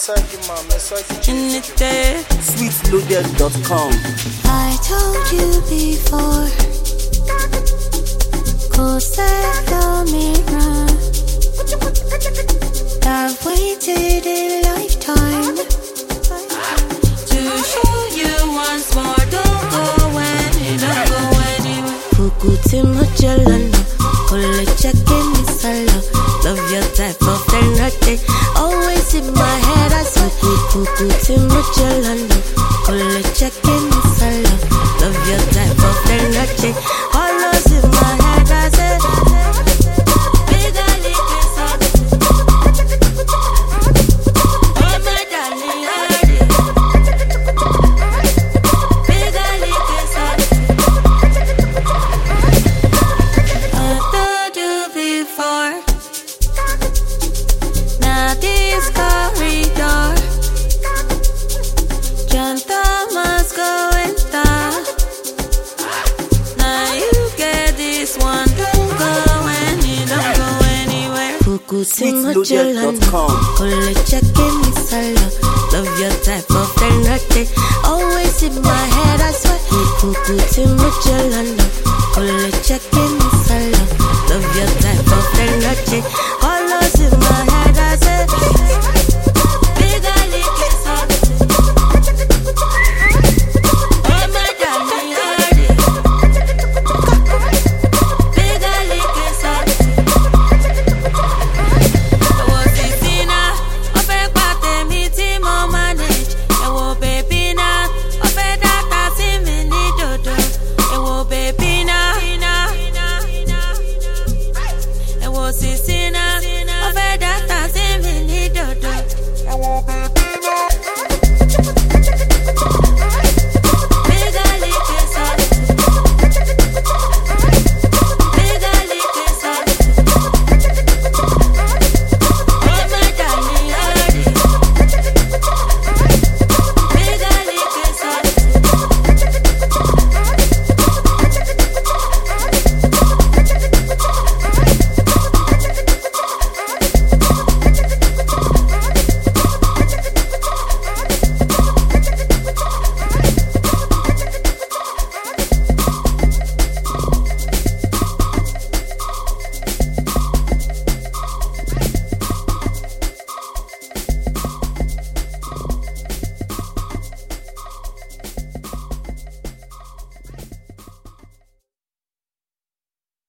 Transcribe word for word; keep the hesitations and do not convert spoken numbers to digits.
In the day, sweet loaded dot com. I told you before, cause the mirror. I've waited a lifetime to show you once more. Don't go when, don't go anywhere. Pukuti Magellan, Kole checking me sala. Love your type of energy, always in my head. I swear, Pukuti Magellan, Kole checking me sala. Love your type of energy, always in my head. I say, bigger lick up. Oh my darling, bigger lick up. I told you before. Now this corridor, John Thomas going down. Now you get this one. Don't go any, don't go anywhere. sweet loaded dot com. Kole checking me sala. Love your type of energy, always in my head. I swear. Pukuti Magellan, Kole checking me sala. Love your type of energy, always in my head.